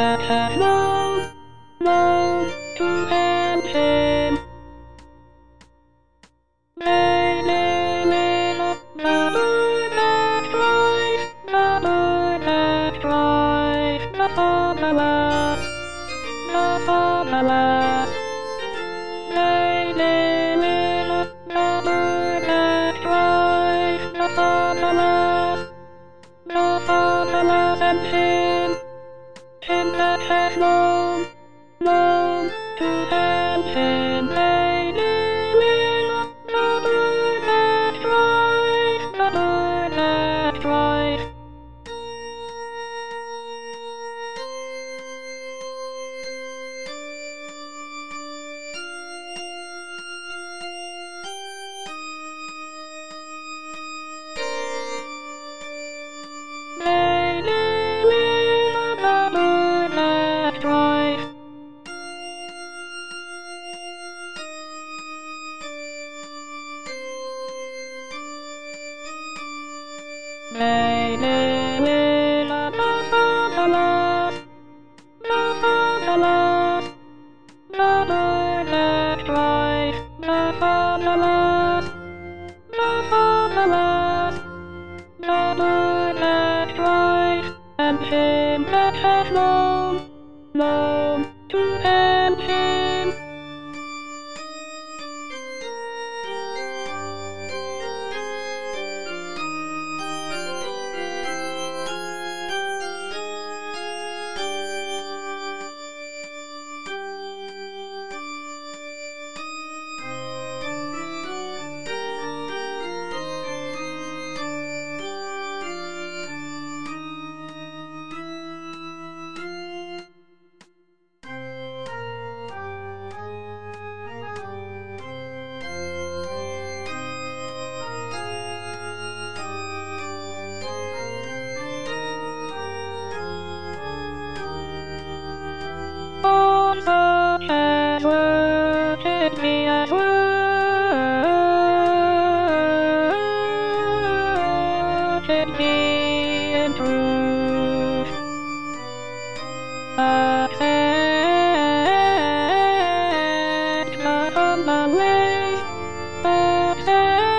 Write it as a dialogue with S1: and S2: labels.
S1: that has known to help him. Many little the bird that flies, the bird that flies, the fatherless, the fatherless. Many little the bird that flies, the fatherless, and him that has known to help him. Many little the bird that flies, the bird that flies. Many little the bird that flies. Many little the fatherless, the fatherless, the bird that flies, the fatherless, the fatherless, the bird that flies, and him that has known to help him. All such as worship me as worship me in truth. Accept the humble ways, accept